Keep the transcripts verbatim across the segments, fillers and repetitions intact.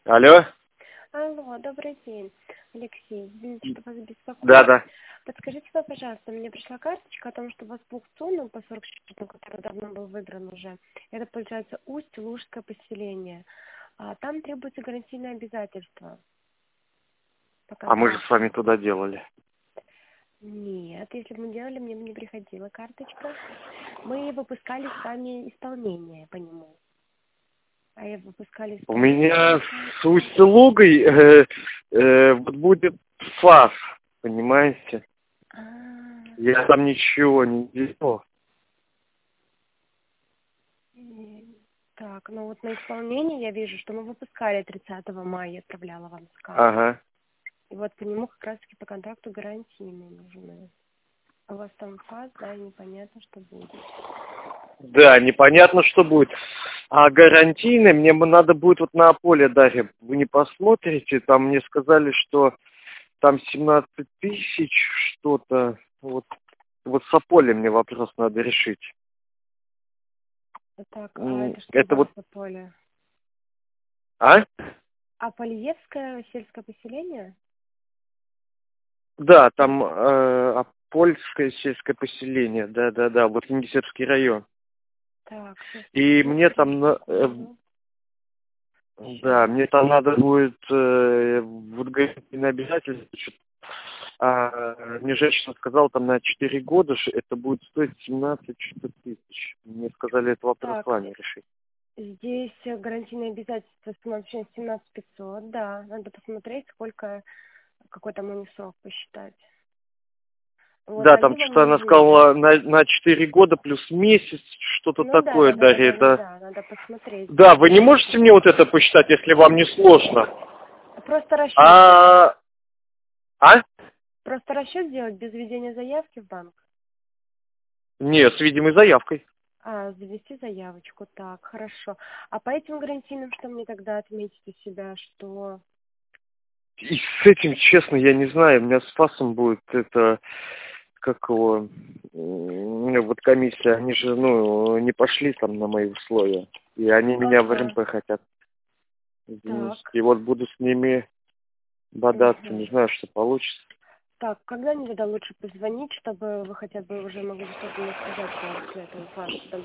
Алло? Алло, добрый день, Алексей. Извините, что вас беспокою. Да, да. Подскажите, пожалуйста, мне пришла карточка о том, что у вас по аукциону по сорок счету, который давно был выигран уже, это получается Усть-Лужское поселение. А там требуется гарантийное обязательство. А мы же с вами туда делали. Нет, если бы мы делали, мне бы не приходила карточка. Мы выпускали с вами исполнение по нему. А я выпускали У исполнение. меня с Усть-Лугой э, э, вот будет ФАС, понимаете? А, Я там ничего не делал. м, Так, ну вот на исполнение я вижу, что мы выпускали тридцатого мая, я отправляла вам скан. Ага. И вот по нему как раз-таки по контракту гарантийные нужны. А у вас там фаз, да, и непонятно, что будет. Да, непонятно, что будет. А гарантийный мне бы надо будет вот на поле даже. Вы не посмотрите, там мне сказали, что там семнадцать тысяч что-то. Вот, вот с Аполем мне вопрос надо решить. Так, а М, это что Это за вот... поле? А? А Полиевское сельское поселение? Да, там э, Апольское сельское поселение, да-да-да, вот Кингисеппский район. Так, сейчас И секунду, мне там, на- э, секунду. да, мне там надо будет, э, вот гарантийное обязательство, что-то. А, мне женщина сказала, там на четыре года ш- это будет стоить семнадцать что-то тысяч. Мне сказали, это вопрос с Так, вами решить. здесь э, гарантийное обязательство становится семнадцать пятьсот, да. Надо посмотреть, сколько, какой там у них срок посчитать. Вот, Да, они там вам что-то она нужны. сказала на, на четыре года плюс месяц, что-то Ну да, такое, да, да, да, Дарья. да, да, Это... да, надо посмотреть. Да, вы не можете мне вот это посчитать, если вам не сложно? Просто расчет сделать. А, а? Просто расчет сделать без введения заявки в банк. Нет, с видимой заявкой. А, завести заявочку, так, хорошо. А по этим гарантийным что мне тогда отметить у себя, что... И с этим, честно, я не знаю, у меня с ФАСом будет это, как его, м, вот комиссия, они же, ну, не пошли там на мои условия, и они меня в Ага, РМП хотят так. занести. И вот буду с ними бодаться, не Угу. знаю, что получится. Так, когда мне тогда лучше позвонить, чтобы вы хотя бы уже могли что-то мне сказать по этому факту? Там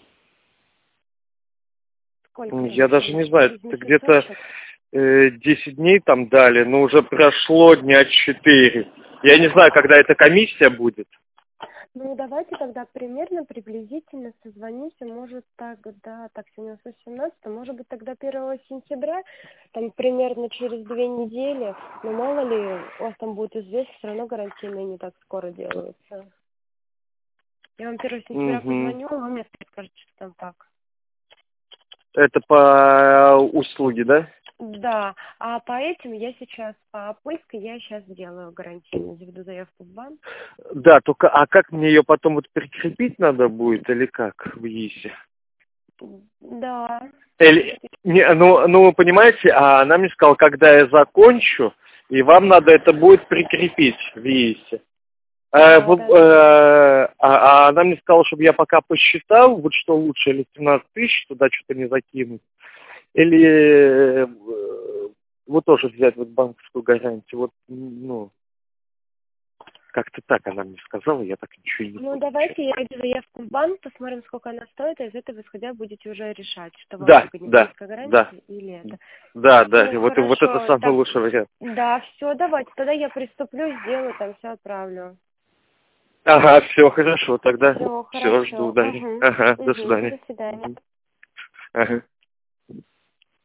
сколько М, там Я даже еще? не знаю, Из это где-то месяцочек? э, десять дней там дали, но уже прошло дня четыре. Я не знаю, когда эта комиссия будет. Ну, давайте тогда примерно, приблизительно созвонимся, может тогда, так, сегодня восемнадцатое, может быть тогда первого сентября, там примерно через две недели, но мало ли, у вас там будет известно, все равно гарантийные не так скоро делаются. Я вам первого сентября Мгм. позвоню, вы мне скажете, что там так. Это по услуге, да? Да, а по этим я сейчас, по Польской я сейчас сделаю гарантийно, заведу заявку в банк. Да, только, а как мне ее потом вот прикрепить надо будет, или как в ИИСе? Да. Или, не, ну, ну, вы понимаете, а она мне сказала, когда я закончу, и вам надо это будет прикрепить в ИИСе. Э, Да, в- да, да. э, а, а она мне сказала, чтобы я пока посчитал, вот что лучше, или семнадцать тысяч туда что-то не закинуть, или э, вот тоже взять вот банковскую гарантию. Вот, ну, как-то так она мне сказала, я так ничего и не Ну, понял. давайте я иду заявку в банк, посмотрим, сколько она стоит, и из этого исходя будете уже решать, что вам Да, выгоднее, да, польская да, гарантия или это. да, да, Все, вот, вот это хорошо. самый Так, лучший вариант. да, все, давайте, тогда я приступлю, сделаю, там все отправлю. Ага, все хорошо, тогда Все, все, жду, хорошо. Дарья. Угу. Ага, до Угу. свидания. До свидания. Мгм. Ага.